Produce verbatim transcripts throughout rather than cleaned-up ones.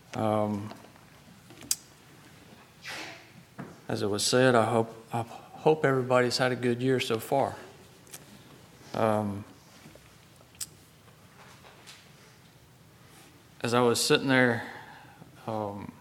Um, as it was said, I hope I hope everybody's had a good year so far. Um, as I was sitting there um,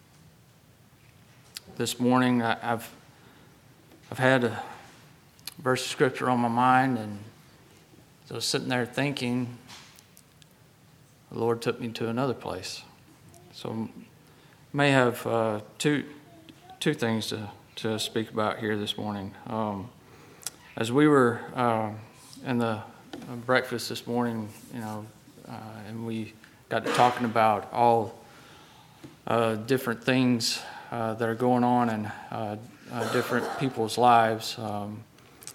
this morning, I, I've I've had a verse of scripture on my mind, and as I was sitting there thinking, the Lord took me to another place. So I may have uh, two two things to, to speak about here this morning. Um, as we were uh, in the breakfast this morning, you know, uh, and we got to talking about all uh, different things uh, that are going on in uh, uh, different people's lives, um,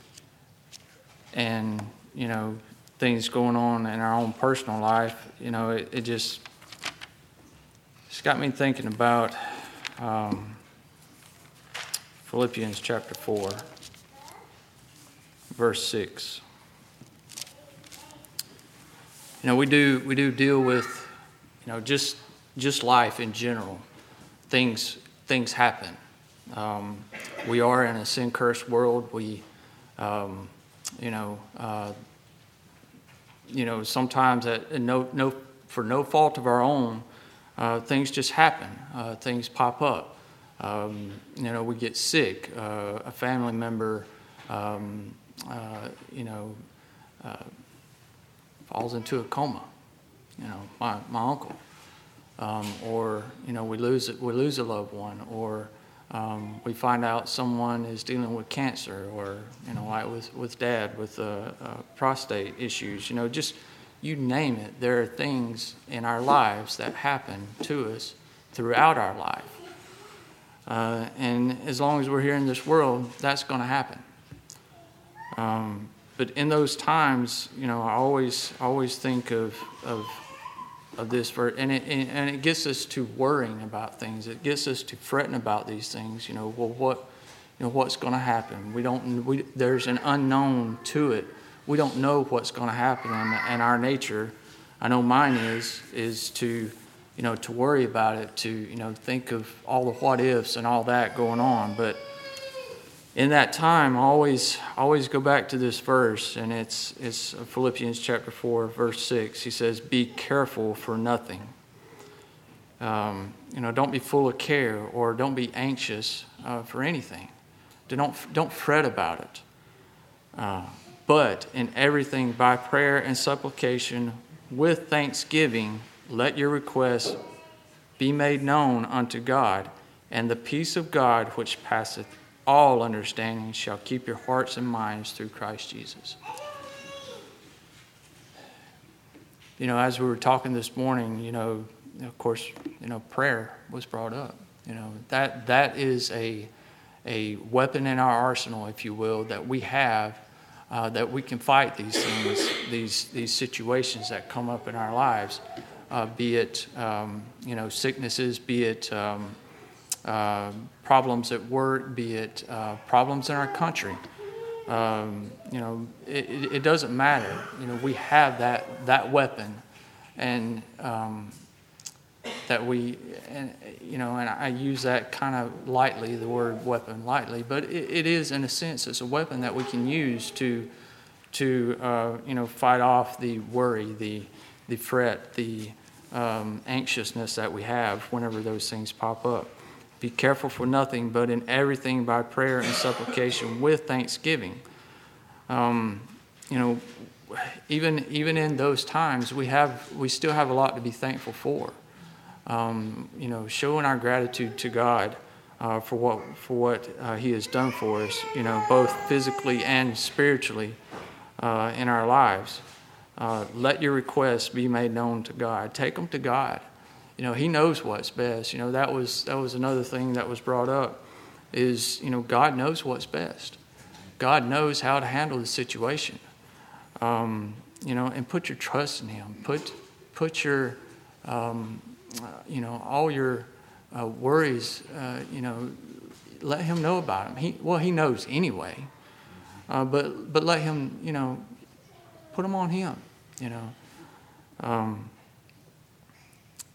and you know, things going on in our own personal life. You know, it, it just it's got me thinking about um, Philippians chapter four, verse six. You know, we do we do deal with, you know, just just life in general. Things things happen. Um, we are in a sin-cursed world. We, um, you know, uh, you know, sometimes at no no for no fault of our own, uh, things just happen. Uh, things pop up. Um, you know, we get sick. Uh, a family member, um, uh, you know, uh, falls into a coma. You know, my my uncle, um, or you know, we lose it. We lose a loved one, or um, we find out someone is dealing with cancer, or you know, like with with Dad with uh, uh, prostate issues. You know, just you name it. There are things in our lives that happen to us throughout our life. Uh, and as long as we're here in this world, that's going to happen. Um, but in those times, you know, I always always think of of of this verse, and it and it gets us to worrying about things. It gets us to fretting about these things. You know, well, what you know, what's going to happen? We don't. We there's an unknown to it. We don't know what's going to happen, and, and our nature, I know mine is is to. You know, to worry about it, to, you know, think of all the what ifs and all that going on. But in that time, I always, always go back to this verse, and it's it's Philippians chapter four, verse six. He says, "Be careful for nothing." Um, you know, don't be full of care, or don't be anxious uh, for anything. Don't don't fret about it. Uh, but in everything, by prayer and supplication, with thanksgiving, let your requests be made known unto God, and the peace of God, which passeth all understanding, shall keep your hearts and minds through Christ Jesus. You know, as we were talking this morning, you know, of course, you know, prayer was brought up. You know, that that is a a weapon in our arsenal, if you will, that we have, uh, that we can fight these things, these these situations that come up in our lives. Uh, be it, um, you know, sicknesses, be it um, uh, problems at work, be it uh, problems in our country. Um, you know, it, it, it doesn't matter. You know, we have that that weapon, and um, that we, and you know, and I use that kind of lightly, the word weapon lightly, but it, it is, in a sense, it's a weapon that we can use to, to uh, you know, fight off the worry, the the fret, the um, anxiousness that we have whenever those things pop up. Be careful for nothing, but in everything by prayer and supplication with thanksgiving. Um, you know, even even in those times, we have we still have a lot to be thankful for. Um, you know, showing our gratitude to God uh, for what for what uh, He has done for us. You know, both physically and spiritually uh, in our lives. Uh, let your requests be made known to God. Take them to God. You know, He knows what's best. You know, that was that was another thing that was brought up is, you know, God knows what's best. God knows how to handle the situation. Um, you know, and put your trust in Him. Put put your, um, uh, you know, all your uh, worries, uh, you know, let Him know about them. He, well, He knows anyway. Uh, but but let Him, you know, put them on Him. You know, um,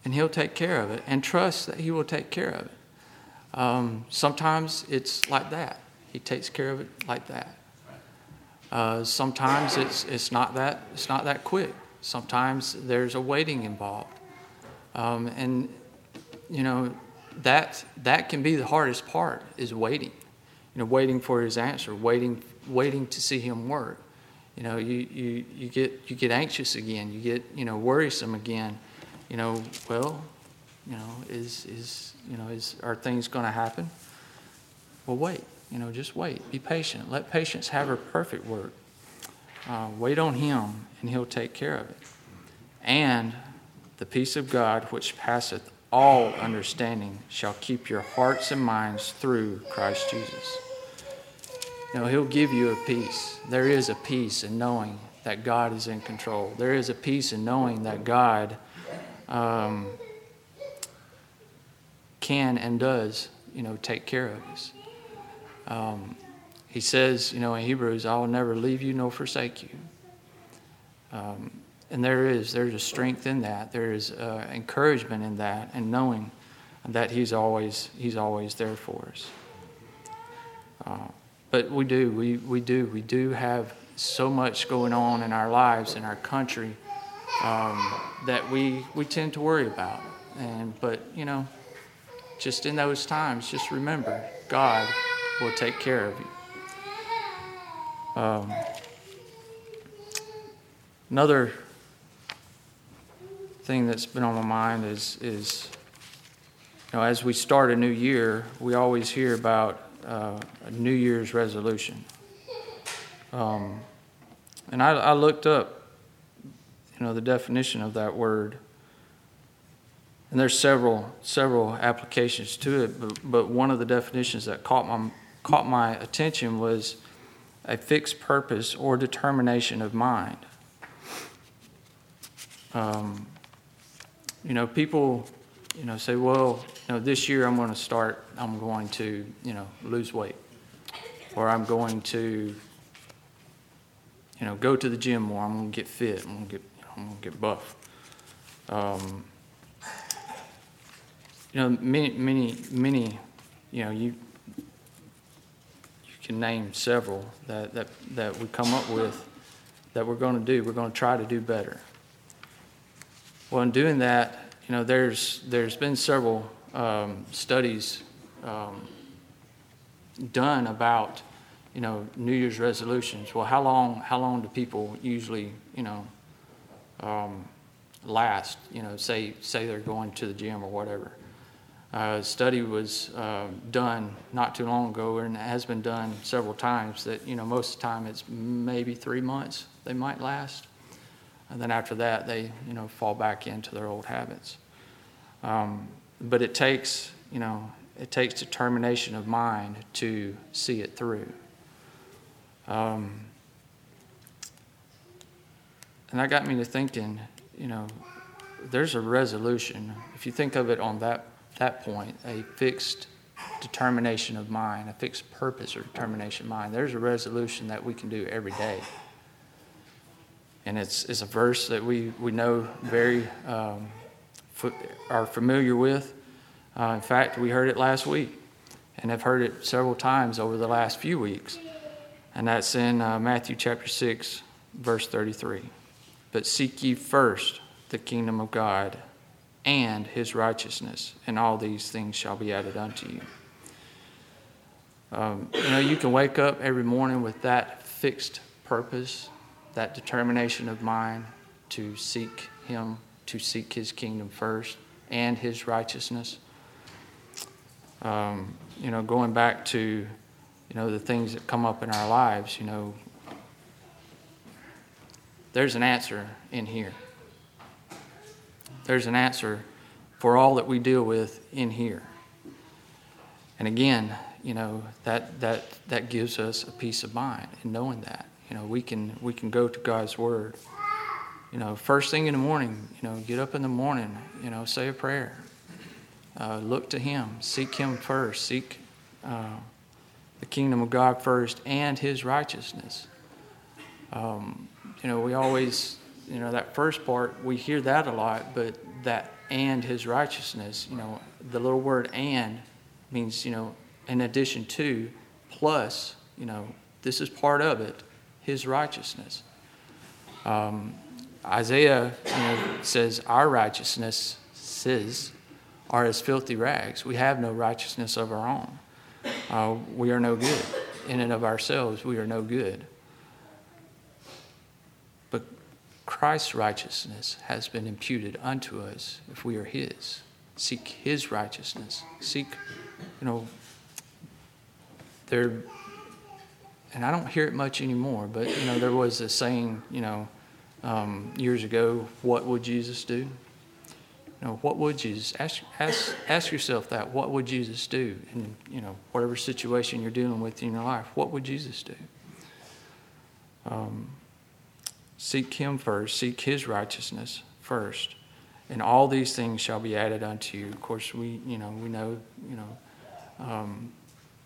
and he'll take care of it, and trust that he will take care of it. Um, sometimes it's like that. He takes care of it like that. Uh, sometimes it's it's not that it's not that quick. Sometimes there's a waiting involved, um, and you know that that can be the hardest part, is waiting. You know, waiting for his answer, waiting waiting to see him work. You know, you, you, you get you get anxious again. You get you know worrisome again. You know, well, you know, is is you know is are things going to happen? Well, wait. You know, just wait. Be patient. Let patience have her perfect work. Uh, wait on him, and he'll take care of it. And the peace of God, which passeth all understanding, shall keep your hearts and minds through Christ Jesus. You know, he'll give you a peace. There is a peace in knowing that God is in control. There is a peace in knowing that God um, can and does, you know, take care of us. Um, he says, you know, in Hebrews, I will never leave you nor forsake you. Um, and there is, there's a strength in that. There is uh, encouragement in that, and knowing that he's always, he's always there for us. Uh, but we do, we, we do, we do have so much going on in our lives, in our country, um, that we, we tend to worry about. And, but, you know, just in those times, just remember, God will take care of you. Um, another thing that's been on my mind is, is you know, as we start a new year, we always hear about uh, a New Year's resolution. Um, and I, I looked up, you know, the definition of that word. And there's several several applications to it, but, but one of the definitions that caught my caught my attention was a fixed purpose or determination of mind. Um, you know, people, you know, say, well, you know, this year I'm going to start. I'm going to, you know, lose weight, or I'm going to, you know, go to the gym more. I'm going to get fit. I'm going to get, you know, I'm going to get buff. Um, You know, many, many, many, you know, you you can name several that, that, that we come up with that we're going to do. We're going to try to do better. Well, in doing that, you know, there's there's been several um, studies um, done about, you know, New Year's resolutions. Well, how long how long do people usually, you know, um, last? You know, say say they're going to the gym or whatever. Uh, a study was uh, done not too long ago, and it has been done several times, that, you know, most of the time it's maybe three months they might last. And then after that, they, you know, fall back into their old habits. Um, but it takes, you know, it takes determination of mind to see it through. Um, and that got me to thinking, you know, there's a resolution. If you think of it on that that point, a fixed determination of mind, a fixed purpose or determination of mind, there's a resolution that we can do every day. And it's it's a verse that we, we know very, um, f- are familiar with. Uh, in fact, we heard it last week and have heard it several times over the last few weeks. And that's in uh, Matthew chapter six, verse thirty-three. But seek ye first the kingdom of God and his righteousness, and all these things shall be added unto you. Um, you know, you can wake up every morning with that fixed purpose, that determination of mind to seek him, to seek his kingdom first and his righteousness. Um, you know, going back to, you know, the things that come up in our lives, you know, there's an answer in here. There's an answer for all that we deal with in here. And again, you know, that that that gives us a peace of mind in knowing that. You know, we can we can go to God's word. You know, first thing in the morning, you know, get up in the morning, you know, say a prayer. Uh, look to him, seek him first, seek uh, the kingdom of God first and his righteousness. Um, you know, we always, you know, that first part, we hear that a lot, but that and his righteousness. You know, the little word "and" means, you know, in addition to, plus, you know, this is part of it, his righteousness. Um, Isaiah, you know, says our righteousnesses are as filthy rags. We have no righteousness of our own. Uh, we are no good. In and of ourselves, we are no good. But Christ's righteousness has been imputed unto us if we are his. Seek his righteousness. Seek, you know, there, and I don't hear it much anymore, but, you know, there was a saying, you know, um, years ago, what would Jesus do? You know, what would Jesus, ask, ask, ask yourself that, what would Jesus do in, you know, whatever situation you're dealing with in your life? What would Jesus do? Um, seek him first, seek his righteousness first, and all these things shall be added unto you. Of course, we, you know, we know, you know, um,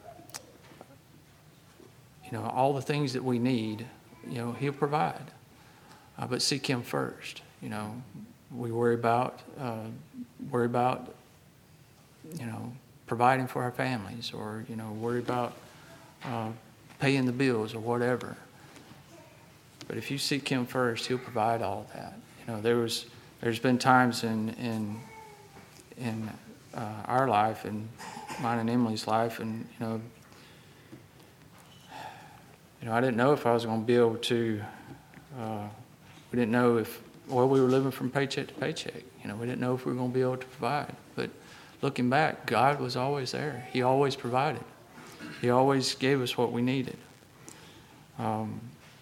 you know, all the things that we need, you know, he'll provide. Uh, but seek him first, you know. We worry about, uh, worry about, you know, providing for our families, or, you know, worry about uh, paying the bills or whatever. But if you seek him first, he'll provide all that. You know, there was, there's been times in in in uh, our life, and mine and Emily's life, and you know, you know, I didn't know if I was going to be able to. Uh, we didn't know if. Well, we were living from paycheck to paycheck. You know, we didn't know if we were going to be able to provide. But looking back, God was always there. He always provided. He always gave us what we needed. Um,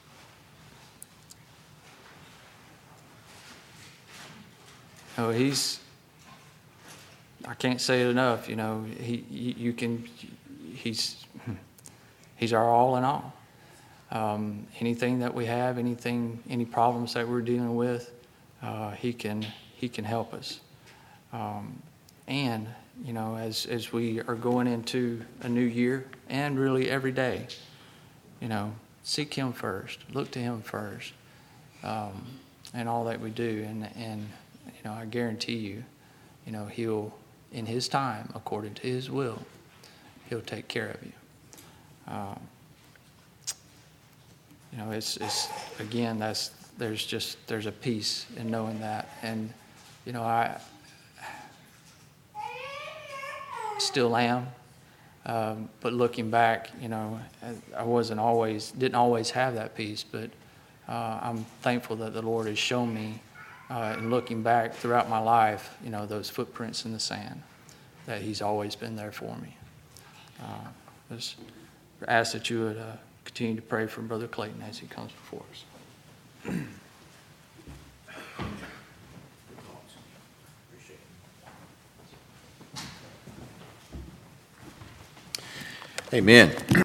you know, he's, I can't say it enough, you know, he, you can, he's, he's our all in all. Um, anything that we have, anything, any problems that we're dealing with, uh, he can he can help us. Um, and you know, as as we are going into a new year, and really every day, you know, seek him first, look to him first, um, and all that we do, and and you know, I guarantee you, you know, he'll in his time, according to his will, he'll take care of you. Um, You know, it's, it's again, that's, there's just, there's a peace in knowing that. And, you know, I still am. Um, but looking back, you know, I wasn't always, didn't always have that peace. But uh, I'm thankful that the Lord has shown me, uh, in looking back throughout my life, you know, those footprints in the sand, that he's always been there for me. Uh, just ask that you would uh, continue to pray for Brother Clayton as he comes before us. Amen.